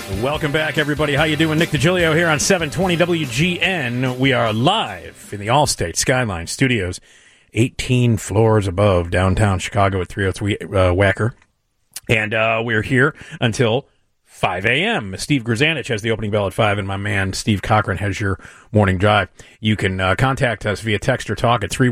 Welcome back, everybody. How you doing? Nick DiGilio here on 720 WGN. We are live in the Allstate Skyline Studios, 18 floors above downtown Chicago at 303 Wacker. And we're here until 5 a.m. Steve Grzanich has the opening bell at 5, and my man Steve Cochran has your morning drive. You can contact us via text or talk at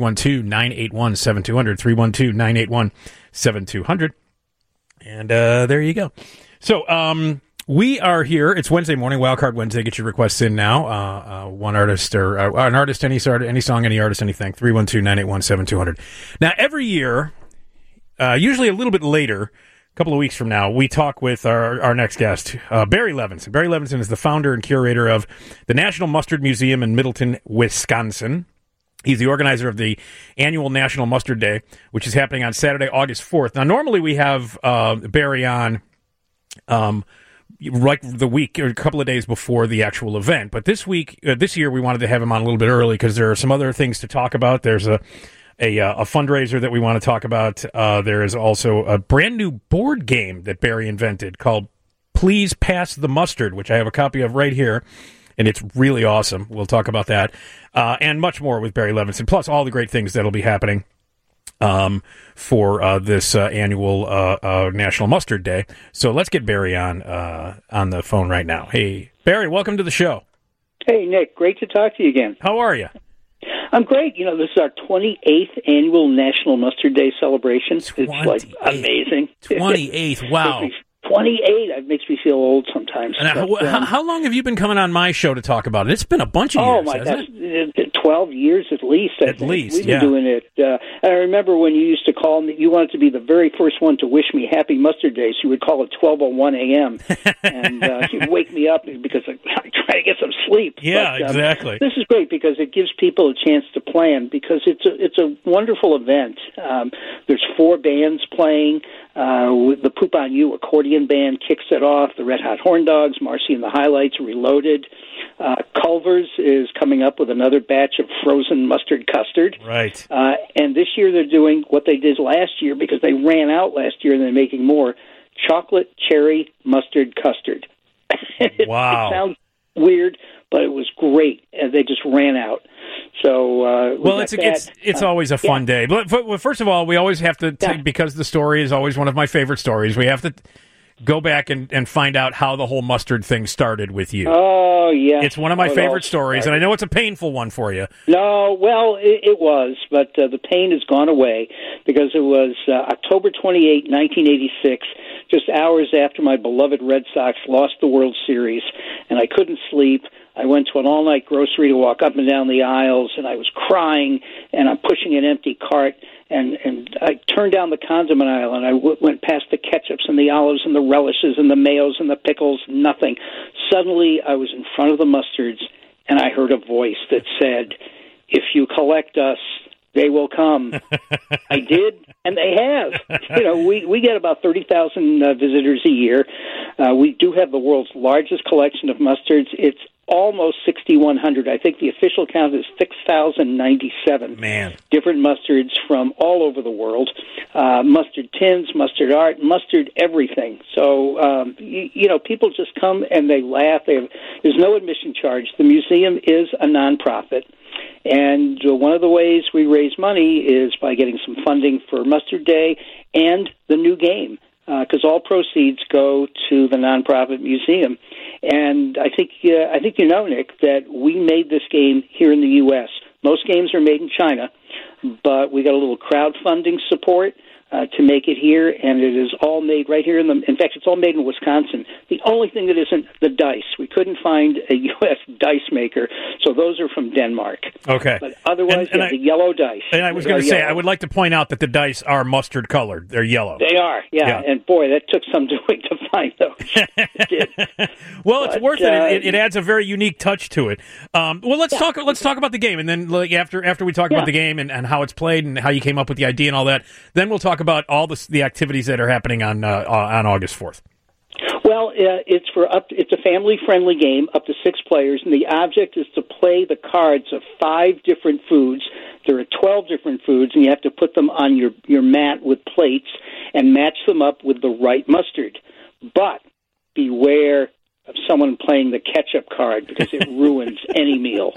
312-981-7200, 312-981-7200. And there you go. So, we are here. It's Wednesday morning, Wildcard Wednesday. Get your requests in now. One artist or an artist, any song, any artist, anything. 312-981-7200. Now, every year, usually a little bit later, a couple of weeks from now, we talk with our next guest, Barry Levinson. Barry Levinson is the founder and curator of the National Mustard Museum in Middleton, Wisconsin. He's the organizer of the annual National Mustard Day, which is happening on Saturday, August 4th. Now, normally we have Barry on like the week or a couple of days before the actual event. But this year, we wanted to have him on a little bit early because there are some other things to talk about. There's a fundraiser that we want to talk about. There is also a brand new board game that Barry invented called Please Pass the Mustard, which I have a copy of right here, and it's really awesome. We'll talk about that and much more with Barry Levinson, plus all the great things that'll be happening for this annual National Mustard Day. So let's get Barry on the phone right now. Hey, Barry, welcome to the show. Hey, Nick. Great to talk to you again. How are you? I'm great. You know, this is our 28th annual National Mustard Day celebration. It's like amazing. 28th, wow. 28. It makes me feel old sometimes. How long have you been coming on my show to talk about it? It's been a bunch of years. Oh, my gosh. 12 years at least. At least, We've been doing it. And I remember when you used to call me, you wanted to be the very first one to wish me Happy Mustard Day, so you would call at 12:01 a.m. and you'd wake me up because I'm trying to get some sleep. Yeah, but, exactly. This is great because it gives people a chance to plan because it's a wonderful event. There's 4 bands playing. The Poop on You accordion band kicks it off. The Red Hot Horn Dogs, Marcy and the Highlights, Reloaded. Culver's is coming up with another batch of frozen mustard custard. Right. And this year they're doing what they did last year because they ran out last year and they're making more, chocolate cherry mustard custard. Wow. It sounds weird, but it was great. And they just ran out. So well, it's always a fun day. But first of all, we always have to because the story is always one of my favorite stories. We have to go back and find out how the whole mustard thing started with you. Oh, yeah. It's one of my favorite stories, and I know it's a painful one for you. No, well, it was, but the pain has gone away because it was October 28, 1986, just hours after my beloved Red Sox lost the World Series, and I couldn't sleep. I went to an all-night grocery to walk up and down the aisles, and I was crying, and I'm pushing an empty cart, and I turned down the condiment aisle, and I went past the ketchups and the olives and the relishes and the mayos and the pickles, nothing. Suddenly, I was in front of the mustards, and I heard a voice that said, "If you collect us, they will come." I did, and they have. You know, we get about 30,000 visitors a year. We do have the world's largest collection of mustards. It's almost 6,100. I think the official count is 6,097. Man. Different mustards from all over the world. Mustard tins, mustard art, mustard everything. So, you know, people just come and they laugh. There's no admission charge. The museum is a nonprofit. And one of the ways we raise money is by getting some funding for Mustard Day and the new game, because all proceeds go to the nonprofit museum. And I think you know, Nick, that we made this game here in the U.S. Most games are made in China, but we got a little crowdfunding support to make it here, and it is all made right here in fact, it's all made in Wisconsin. The only thing that isn't the dice. We couldn't find a U.S. dice maker, so those are from Denmark. Okay. But otherwise, the yellow dice. And I was going to say, I would like to point out that the dice are mustard colored. They're yellow. They are, yeah. And boy, that took some doing to find those. It did. Well, it's worth it. It adds a very unique touch to it. Well, let's talk about the game, and then after we talk about the game and how it's played and how you came up with the idea and all that, then we'll talk about all the activities that are happening on August 4th. Well, it's a family-friendly game, up to 6 players, and the object is to play the cards of 5 different foods. There are 12 different foods, and you have to put them on your mat with plates and match them up with the right mustard. But beware of someone playing the ketchup card because it ruins any meal.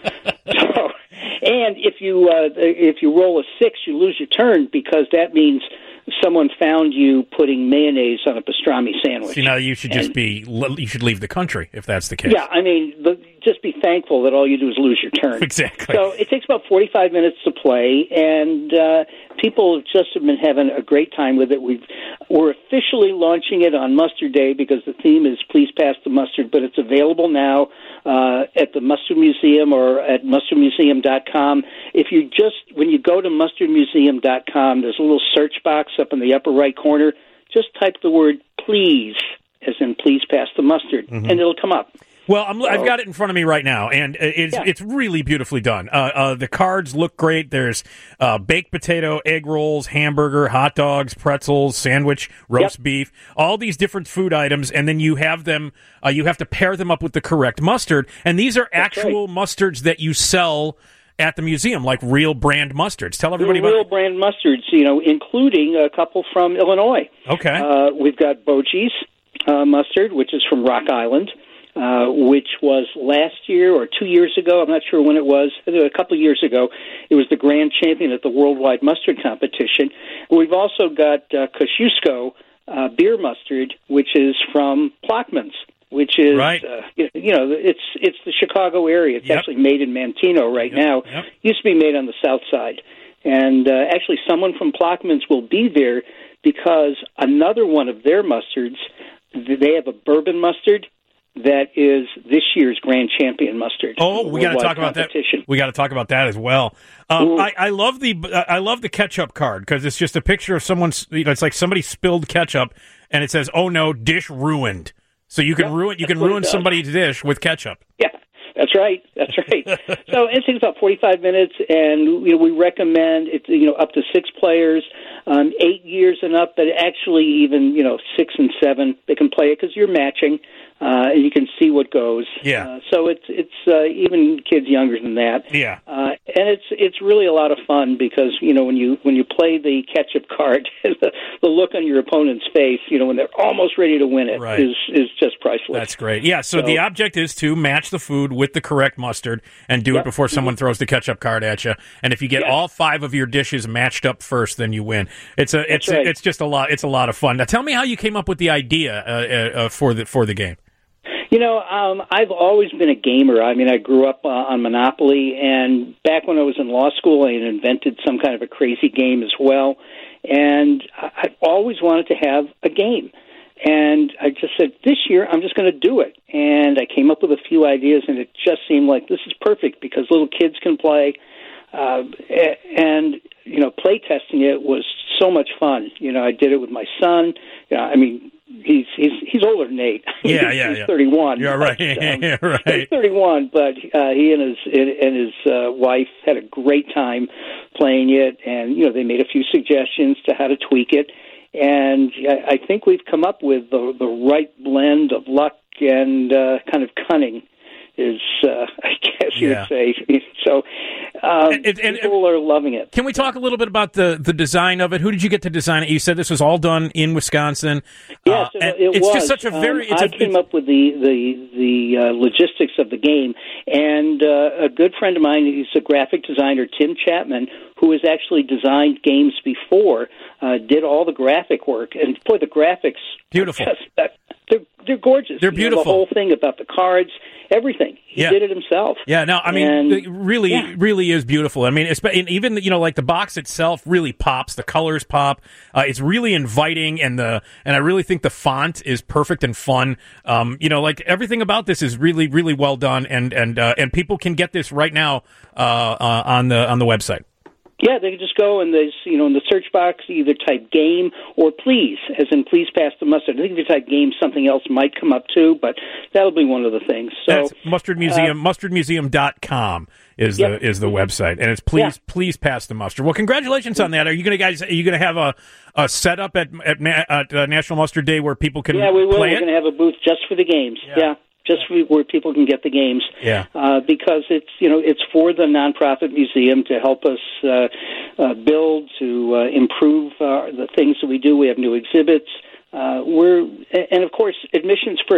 So, and if you roll a 6, you lose your turn because that means someone found you putting mayonnaise on a pastrami sandwich. See, now you should you should leave the country if that's the case. Yeah, I mean, just be thankful that all you do is lose your turn. Exactly. So it takes about 45 minutes to play, and people just have been having a great time with it. We're officially launching it on Mustard Day because the theme is Please Pass the Mustard, but it's available now at the Mustard Museum or at mustardmuseum.com. When you go to mustardmuseum.com, there's a little search box up in the upper right corner. Just type the word please, as in please pass the mustard, and it'll come up. Well, I've got it in front of me right now, and it's really beautifully done. The cards look great. There's baked potato, egg rolls, hamburger, hot dogs, pretzels, sandwich, roast beef, all these different food items, and then you have them. You have to pair them up with the correct mustard, and these are actual mustards that you sell at the museum, like real brand mustards. Tell everybody about real brand mustards, including a couple from Illinois. Okay. We've got Boji's mustard, which is from Rock Island, which was last year or 2 years ago. I'm not sure when it was. A couple of years ago. It was the grand champion at the Worldwide Mustard Competition. We've also got Kosciuszko beer mustard, which is from Plockman's, which is, right. It's the Chicago area. It's actually made in Manteno right now. Yep. Used to be made on the south side. And actually someone from Plockman's will be there because another one of their mustards, they have a bourbon mustard that is this year's grand champion mustard. Oh, we got to talk about that. We got to talk about that as well. I love the ketchup card because it's just a picture of someone's. It's like somebody spilled ketchup, and it says, "Oh no, dish ruined." So you can ruin somebody's dish with ketchup. Yeah. That's right. So it takes about 45 minutes, and we recommend it. Up to 6 players, 8 years and up, but actually even 6 and 7 they can play it because you're matching, and you can see what goes. Yeah. So it's even kids younger than that. Yeah. And it's really a lot of fun because when you play the ketchup card, the look on your opponent's face, when they're almost ready to win it, right. is just priceless. That's great. Yeah. So the object is to match the food with the correct mustard and do it before someone throws the ketchup card at you. And if you get all 5 of your dishes matched up first, then you win. It's just a lot. It's a lot of fun. Now tell me how you came up with the idea for the game. I've always been a gamer. I mean, I grew up on Monopoly, and back when I was in law school, I had invented some kind of a crazy game as well. And I've always wanted to have a game. And I just said, this year, I'm just going to do it. And I came up with a few ideas, and it just seemed like this is perfect because little kids can play. And play testing it was so much fun. I did it with my son. He's older than Nate. He's 31. You're right. Right. He's 31, but he and his wife had a great time playing it, and they made a few suggestions to how to tweak it. And I think we've come up with the right blend of luck and kind of cunning. Is I guess you would say. So people are loving it. Can we talk a little bit about the design of it? Who did you get to design it? You said this was all done in Wisconsin. Yes, it was. Just such a very. I came up with the logistics of the game, and a good friend of mine, he's a graphic designer, Tim Chapman, who has actually designed games before, did all the graphic work, and boy, the graphics beautiful. They're gorgeous. They're beautiful. The whole thing about the cards, everything. He did it himself. Yeah, no, I mean, it really is beautiful. I mean, even like the box itself really pops. The colors pop. It's really inviting, and I really think the font is perfect and fun. Like everything about this is really, really well done, and people can get this right now on the website. Yeah, they can just go and there's, in the search box, either type game or please, as in please pass the mustard. I think if you type game, something else might come up too, but that'll be one of the things. So that's Mustard Museum, mustardmuseum.com is the website, and it's please pass the mustard. Well, congratulations on that. Are you going to have a setup at National Mustard Day where people can play it? Yeah, we will. We're going to have a booth just for the games. Yeah. Just where people can get the games, because it's for the nonprofit museum to help us build, to improve the things that we do. We have new exhibits. And of course, admission's free.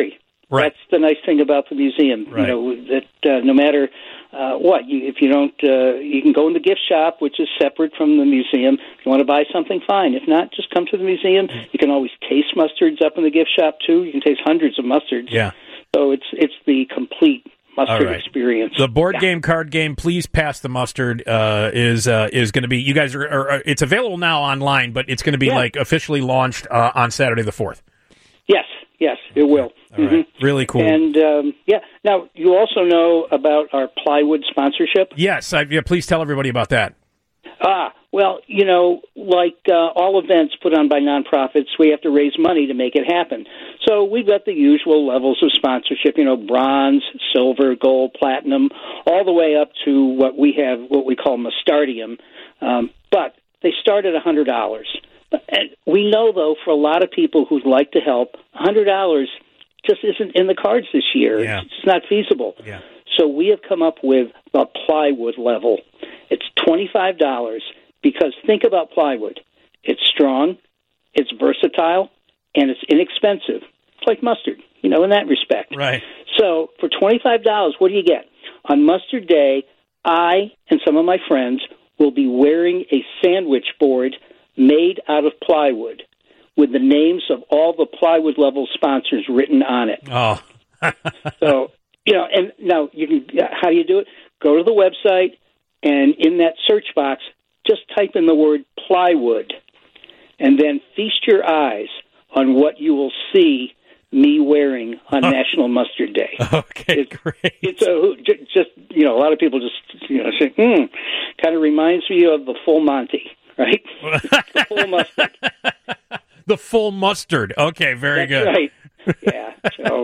Right. That's the nice thing about the museum. Right. That no matter if you don't, you can go in the gift shop, which is separate from the museum. If you want to buy something, fine. If not, just come to the museum. You can always taste mustards up in the gift shop too. You can taste hundreds of mustards. Yeah. So it's the complete mustard experience. The board game, card game, Please Pass the Mustard is going to be. You guys are. It's available now online, but it's going to be officially launched on Saturday the 4th. Yes, it will. All right. Really cool. And now you also know about our plywood sponsorship. Yes, please tell everybody about that. Well, like all events put on by nonprofits, we have to raise money to make it happen. So we've got the usual levels of sponsorship, bronze, silver, gold, platinum, all the way up to what we call Mustardium. But they start at $100. And we know, though, for a lot of people who'd like to help, $100 just isn't in the cards this year. Yeah. It's not feasible. Yeah. So we have come up with a plywood level. It's $25 because think about plywood. It's strong, it's versatile, and it's inexpensive. It's like mustard, in that respect. Right. So for $25, what do you get? On Mustard Day, I and some of my friends will be wearing a sandwich board made out of plywood with the names of all the plywood level sponsors written on it. Oh. So, and now you can, how do you do it? Go to the website, and in that search box, just type in the word plywood, and then feast your eyes on what you will see me wearing on National Mustard Day. Okay, great. It's a lot of people just, say, kind of reminds me of the Full Monty. Right? The full mustard. The full mustard. Okay, very That's good. Right. Yeah. So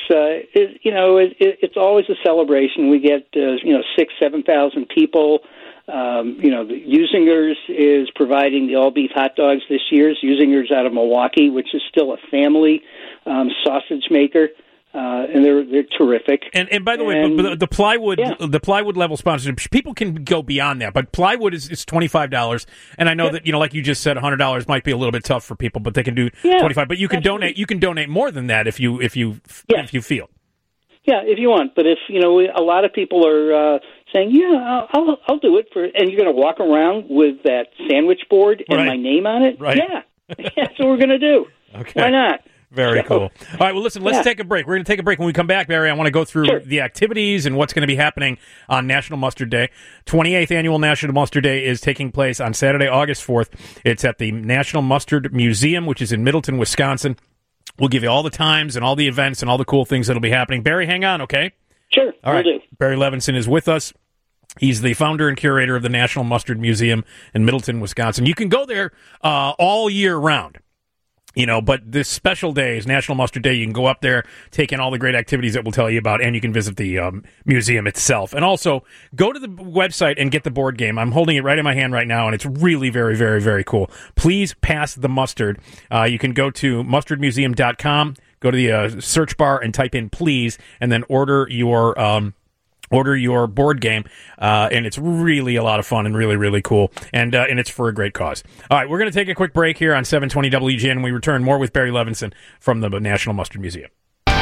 it's always a celebration. We get 6,000-7,000 people. The Usingers is providing the all beef hot dogs this year. Usingers out of Milwaukee, which is still a family sausage maker. And they're terrific. And by the way, the plywood level sponsorship, people can go beyond that, but plywood is $25. And I know that like you just said, $100 might be a little bit tough for people, but they can do $25. But you can donate. You can donate more than that if you feel. Yeah, if you want. But if a lot of people are saying, I'll do it for, and you're going to walk around with that sandwich board and my name on it. Right. Yeah, that's what we're going to do. Okay. Why not? Very cool. All right, well, listen, let's take a break. We're going to take a break. When we come back, Barry, I want to go through the activities and what's going to be happening on National Mustard Day. 28th Annual National Mustard Day is taking place on Saturday, August 4th. It's at the National Mustard Museum, which is in Middleton, Wisconsin. We'll give you all the times and all the events and all the cool things that will be happening. Barry, hang on, okay? Sure, all right. will do. Barry Levinson is with us. He's the founder and curator of the National Mustard Museum in Middleton, Wisconsin. You can go there all year round. But this special day is National Mustard Day. You can go up there, take in all the great activities that we'll tell you about, and you can visit the museum itself. And also, go to the website and get the board game. I'm holding it right in my hand right now, and it's really very, very, very cool. Please Pass the Mustard. You can go to mustardmuseum.com, go to the search bar and type in Please, and then order your board game, and it's really a lot of fun and really, really cool, and it's for a great cause. All right, we're going to take a quick break here on 720 WGN, and we return more with Barry Levinson from the National Mustard Museum.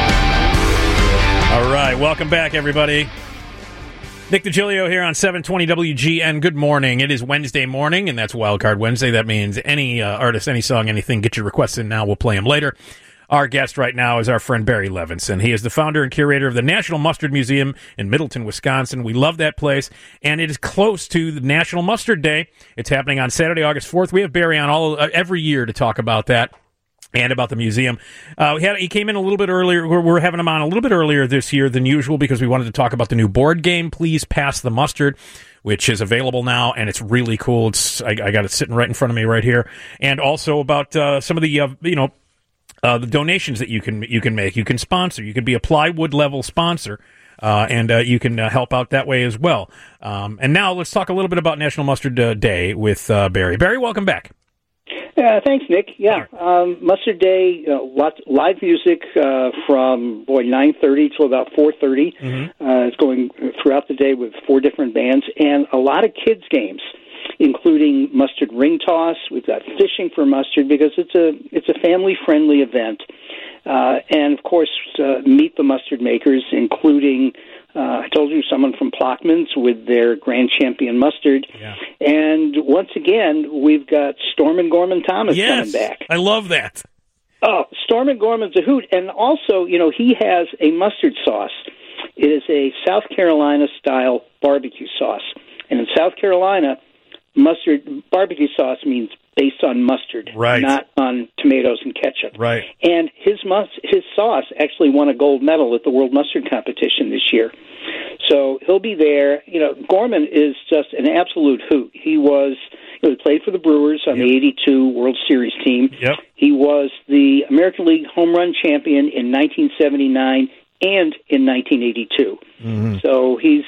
All right, welcome back, everybody. Nick DiGilio here on 720 WGN. Good morning. It is Wednesday morning, and that's Wildcard Wednesday. That means any artist, any song, anything, get your requests in now. We'll play them later. Our guest right now is our friend Barry Levinson. He is the founder and curator of the National Mustard Museum in Middleton, Wisconsin. We love that place, and it is close to the National Mustard Day. It's happening on Saturday, August 4th. We have Barry on every year to talk about that and about the museum. He came in a little bit earlier. We're having him on a little bit earlier this year than usual because we wanted to talk about the new board game, Please Pass the Mustard, which is available now, and it's really cool. I got it sitting right in front of me right here. And also about some of the, the donations that you can make. You can sponsor. You can be a plywood level sponsor, and you can help out that way as well. And now let's talk a little bit about National Mustard Day with Barry. Barry, welcome back. Thanks, Nick. Yeah, Mustard Day, lots live music from 9:30 till about 4:30. Mm-hmm. It's going throughout the day with 4 different bands and a lot of kids games. including mustard ring toss. We've got fishing for mustard because it's a family-friendly event. And, of course, meet the mustard makers, including, I told you, someone from Plockman's with their Grand Champion mustard. Yeah. And once again, we've got Stormin' Gorman Thomas coming back. I love that. Oh, Stormin' Gorman's a hoot. And also, he has a mustard sauce. It is a South Carolina-style barbecue sauce. And in South Carolina, barbecue sauce means based on mustard, right, not on tomatoes and ketchup. Right. And his sauce actually won a gold medal at the World Mustard Competition this year. So he'll be there. Gorman is just an absolute hoot. He played for the Brewers on the 82 World Series team. Yep. He was the American League home run champion in 1979 and in 1982. Mm-hmm. So he's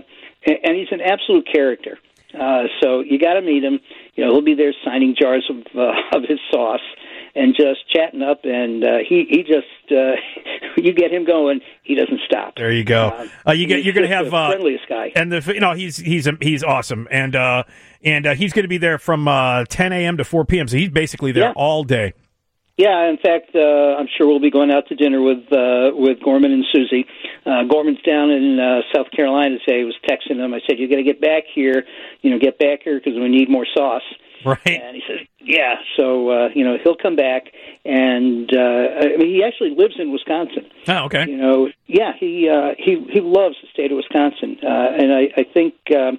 an absolute character. So you got to meet him. He'll be there signing jars of his sauce and just chatting up. And he just you get him going, he doesn't stop. There you go. You're going to have the friendliest guy. And he's awesome. And he's going to be there from 10 a.m. to 4 p.m. So he's basically there all day. Yeah, in fact, I'm sure we'll be going out to dinner with Gorman and Susie. Gorman's down in South Carolina today. I was texting him. I said, "You got to get back here. Get back here because we need more sauce." Right. And he said, "Yeah." So he'll come back, and he actually lives in Wisconsin. Oh, okay. Yeah, he loves the state of Wisconsin, and I think.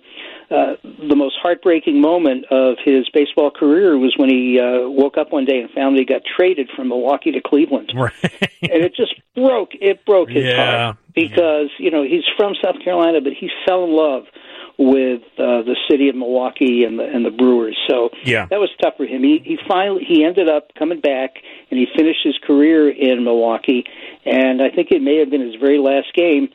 The most heartbreaking moment of his baseball career was when he woke up one day and found that he got traded from Milwaukee to Cleveland. Right. And it just broke his heart because, he's from South Carolina, but he fell in love with the city of Milwaukee and the Brewers. So that was tough for him. He ended up coming back, and he finished his career in Milwaukee, and I think it may have been his very last game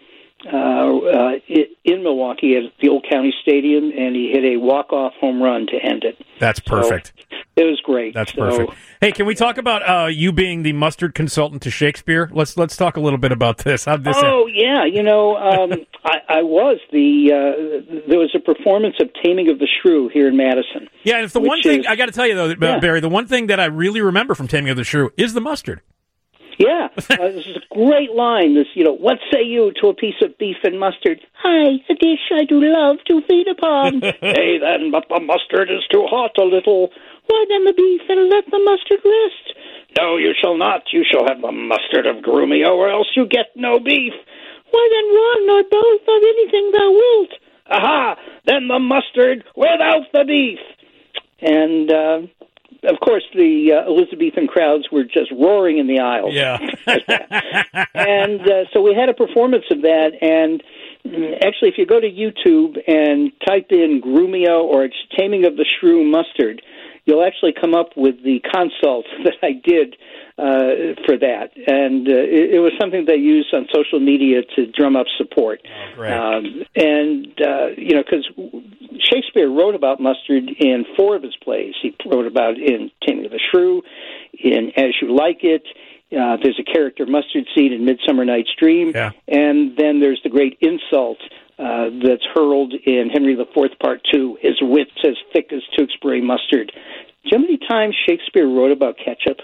in Milwaukee at the Old County Stadium, and he hit a walk-off home run to end it. That's perfect. So it was great. That's perfect. Hey, can we talk about you being the mustard consultant to Shakespeare? Let's talk a little bit about this. How'd this happen? Yeah. I was there was a performance of Taming of the Shrew here in Madison. Yeah, and it's the one thing I got to tell you though, Barry. The one thing that I really remember from Taming of the Shrew is the mustard. Yeah, this is a great line. This, what say you to a piece of beef and mustard? Hi, a dish I do love to feed upon. Hey, then, but the mustard is too hot a little. Why then the beef, and let the mustard rest? No, you shall not. You shall have the mustard of Grumio, or else you get no beef. Why then one or both of anything thou wilt? Aha! Then the mustard without the beef. And, of course, the Elizabethan crowds were just roaring in the aisles. Yeah. And so we had a performance of that, and actually, if you go to YouTube and type in Grumio or Taming of the Shrew mustard, you'll actually come up with the consult that I did for that. And it was something they used on social media to drum up support. Oh, great. Because Shakespeare wrote about mustard in 4 of his plays. He wrote about in Taming of the Shrew, in As You Like It. There's a character, Mustard Seed, in Midsummer Night's Dream. Yeah. And then there's the great insult that's hurled in Henry IV, Part 2, his wit's as thick as Tewkesbury mustard. Do you know how many times Shakespeare wrote about ketchup?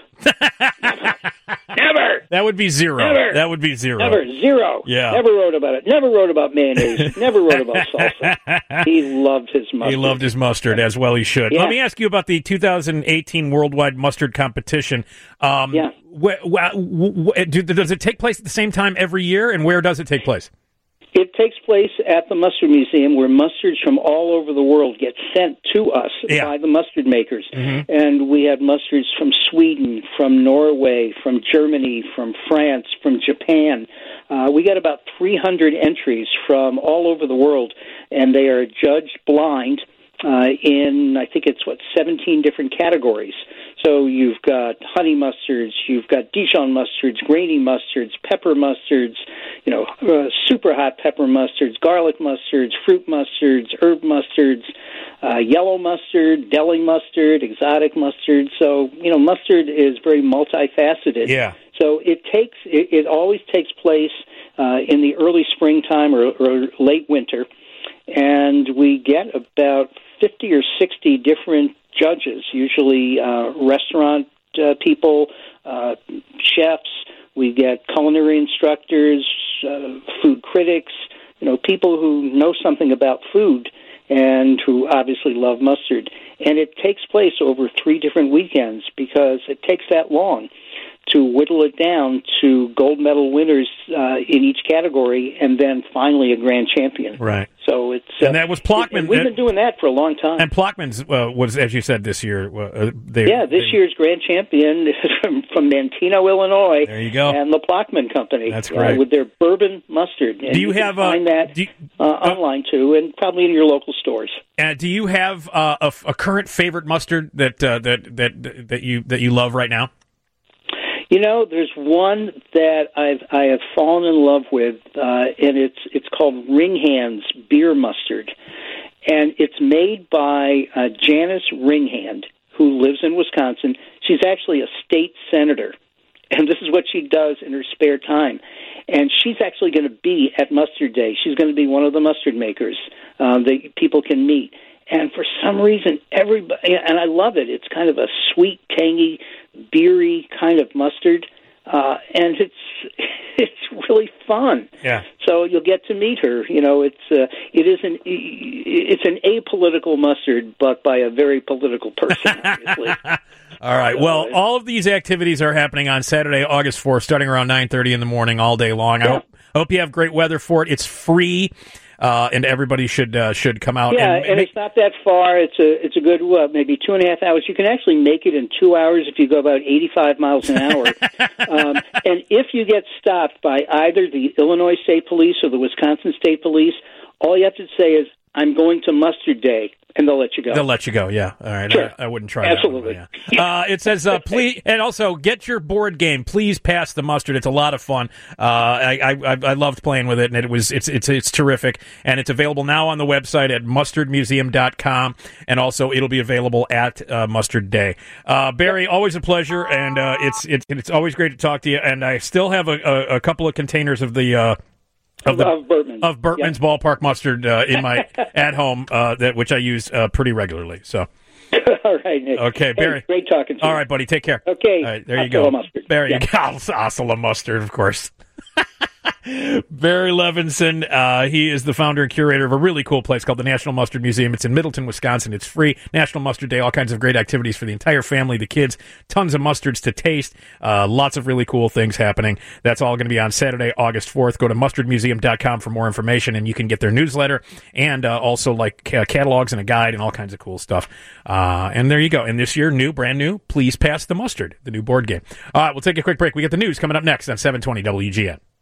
Never. That would be 0. Never. That would be 0. Never. 0. Yeah. Never wrote about it. Never wrote about mayonnaise. Never wrote about salsa. He loved his mustard. He loved his mustard, as well he should. Yeah. Let me ask you about the 2018 Worldwide Mustard Competition. Does it take place at the same time every year, and where does it take place? It takes place at the Mustard Museum, where mustards from all over the world get sent to us by the mustard makers. Mm-hmm. And we have mustards from Sweden, from Norway, from Germany, from France, from Japan. We got about 300 entries from all over the world, and they are judged blind in, I think it's, 17 different categories. So you've got honey mustards, you've got Dijon mustards, grainy mustards, pepper mustards, super hot pepper mustards, garlic mustards, fruit mustards, herb mustards, yellow mustard, deli mustard, exotic mustard. So, mustard is very multifaceted. Yeah. So it always takes place in the early springtime or late winter, and we get about 50 or 60 different judges, usually restaurant people, chefs. We get culinary instructors, food critics, people who know something about food and who obviously love mustard. And it takes place over 3 different weekends because it takes that long to whittle it down to gold medal winners in each category, and then finally a grand champion. Right. So it's and that was Plockman. We've been doing that for a long time. And Plockman's was, as you said, this year. This year's grand champion from Manteno, Illinois. There you go. And the Plockman Company. That's great. With their bourbon mustard. And do you have find that online too, and probably in your local stores? Do you have a current favorite mustard that you love right now? There's one that I have fallen in love with, and it's called Ringhand's Beer Mustard, and it's made by Janice Ringhand, who lives in Wisconsin. She's actually a state senator, and this is what she does in her spare time. And she's actually going to be at Mustard Day. She's going to be one of the mustard makers that people can meet. And for some reason, everybody, and I love it, it's kind of a sweet, tangy, beery kind of mustard, and it's really fun. Yeah. So you'll get to meet her. It's an apolitical mustard, but by a very political person, obviously. All right. Well, all of these activities are happening on Saturday, August 4th, starting around 9:30 in the morning, all day long. Yeah. I hope you have great weather for it. It's free. And everybody should come out. Yeah, and it's not that far. It's a good maybe 2.5 hours. You can actually make it in 2 hours if you go about 85 miles an hour. And if you get stopped by either the Illinois State Police or the Wisconsin State Police, all you have to say is, "I'm going to Mustard Day," and they'll let you go. They'll let you go, yeah. All right. Sure. I wouldn't try Absolutely. that one. Yeah. It says, please, and also get your board game. Please pass the mustard. It's a lot of fun. I loved playing with it, and it's terrific. And it's available now on the website at mustardmuseum.com, and also it'll be available at Mustard Day. Barry, always a pleasure, and it's always great to talk to you. And I still have a couple of containers of the of Bertman's Ballpark mustard in my at home which I use pretty regularly. So, all right, Nick. Okay, Barry. Hey, great talking to you. All right, buddy. Take care. Okay. All right, there you go. Mustard. Barry, Osceola mustard, of course. Barry Levinson, he is the founder and curator of a really cool place called the National Mustard Museum. It's in Middleton, Wisconsin. It's free. National Mustard Day, all kinds of great activities for the entire family, the kids, tons of mustards to taste, lots of really cool things happening. That's all going to be on Saturday, August 4th. Go to mustardmuseum.com for more information, and you can get their newsletter and also like catalogs and a guide and all kinds of cool stuff. And there you go. And this year, brand new, Please Pass the Mustard, the new board game. All right, we'll take a quick break. We get the news coming up next on 720 WGN.